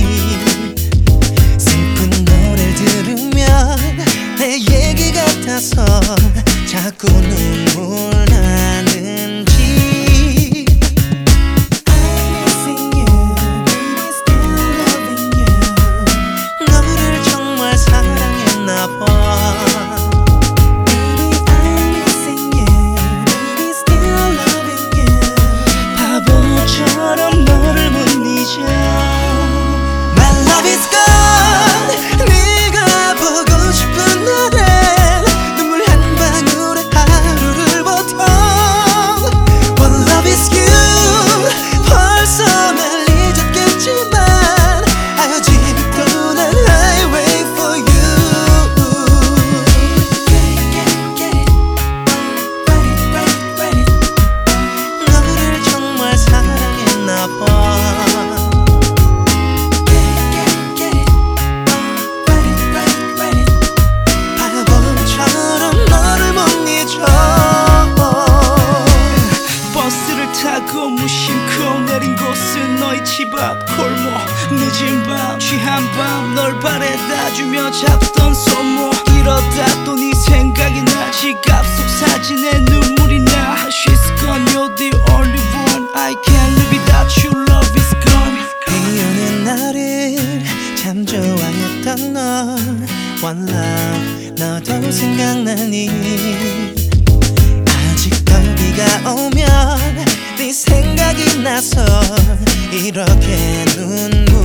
슬픈 노래를 들으면 내 얘기 같아서 자꾸 눈물 나는지. 너를 정말 사랑했나 봐. 바보처럼 너를 못 잊어. My love is gone. 네가 보고 싶은 날엔 눈물 한 방울에 하루를 버텨. One love is you. 벌써 날 잊었겠지만 아직도 난 I wait for you. Get it, ready it. 너를 정말 사랑했나 봐. 바보처럼 너를 못 잊어. 버스를 타고 무심코 내린 곳은 너의 집 앞 골목. 늦은 밤 취한 밤 널 바래다 주며 잡던 손목. 이러다 또 네 생각이 나. 지갑 속 사진에 눈물이 나. She's gone, you're the only one. I can't live without you, love is gone. 비 오는 날을 참 좋아했던 넌 One love 너도 생각나니. 아직도 비가 오면 네 생각이 나서 이렇게 눈물